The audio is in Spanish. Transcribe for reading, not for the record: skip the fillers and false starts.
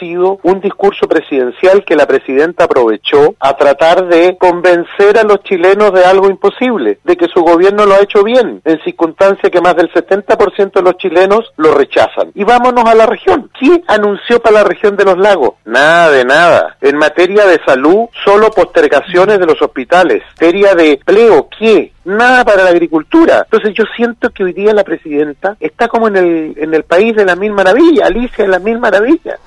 sido un discurso presidencial que la presidenta aprovechó a tratar de convencer a los chilenos de algo imposible, de que su gobierno lo ha hecho bien, en circunstancia que más del 70% de los chilenos lo rechazan. Y vámonos a la región. ¿Qué anunció para la región de los lagos? Nada de nada. En materia de salud, solo postergaciones de los hospitales. En materia de empleo, ¿qué? Nada para la agricultura. Entonces yo siento que hoy día la presidenta está como en el país de las mil maravillas, Alicia en las mil maravillas.